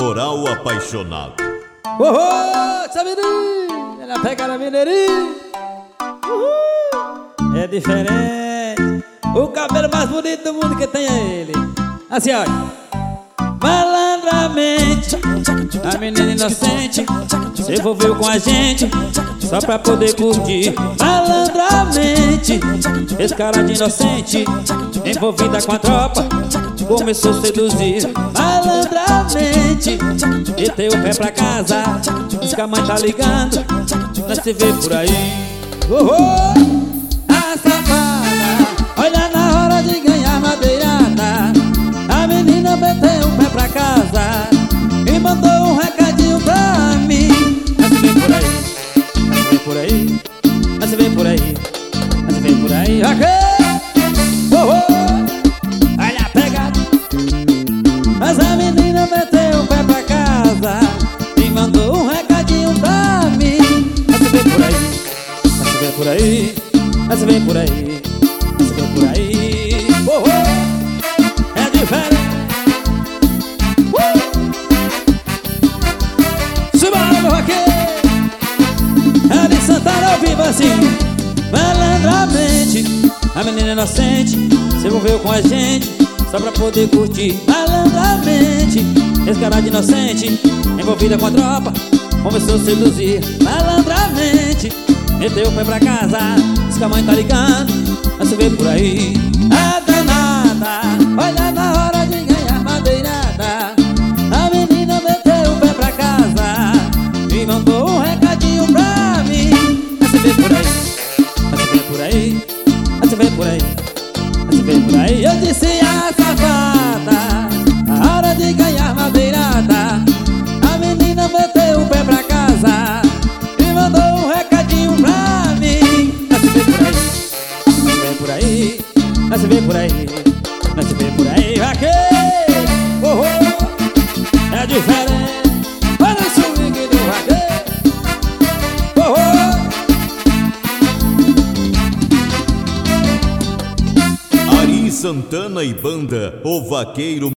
Litoral Apaixonado. Uhul, Sabirim, ela pega na mineirinha. Uhul, é diferente. O cabelo mais bonito do mundo que tem é ele. Assim, olha. Malandramente, a menina inocente se envolveu com a gente só pra poder curtir. Malandramente, esse cara de inocente envolvida com a tropa começou a seduzir. Malandramente, meteu o pé pra casa, diz que a mãe tá ligando, nós se vê por aí. A safada, olha na hora de ganhar madeirada. A menina meteu o pé pra casa e mandou um recadinho pra mim. Mas se vem por aí, mas se vem por aí, mas se vem por aí, mas se vem por aí, ok? Olha a pegada. Mas a menina meteu o pé pra casa e mandou um recadinho pra mim. Mas se vem por aí, mas se vem por aí, mas se vem por aí, mas se vem por aí. É diferente. Simbora, meu vaqueiro. É de Santana ao vivo assim. Malandramente, a menina inocente se envolveu com a gente só pra poder curtir. Malandramente, esse cara de inocente envolvida com a tropa começou a seduzir. Malandramente, meteu o pé pra casa, diz que a mãe tá ligando, mas se vê por aí. A danada, olha na hora de ganhar madeirada. A menina meteu o pé pra casa e mandou um recadinho pra mim. Mas se vê por aí, mas se vê por aí, mas se vê por aí, mas se vê por aí. Eu disse a safada, a hora de ganhar madeirada. A menina meteu o pé pra casa e mandou um recadinho pra mim. Mas se vê por aí, mas se vê por aí, mas se vê por aí, mas se vê por aí, vaqueiro. É diferente. Olha o swing do vaqueiro. Ari Santana e banda, o Vaqueiro.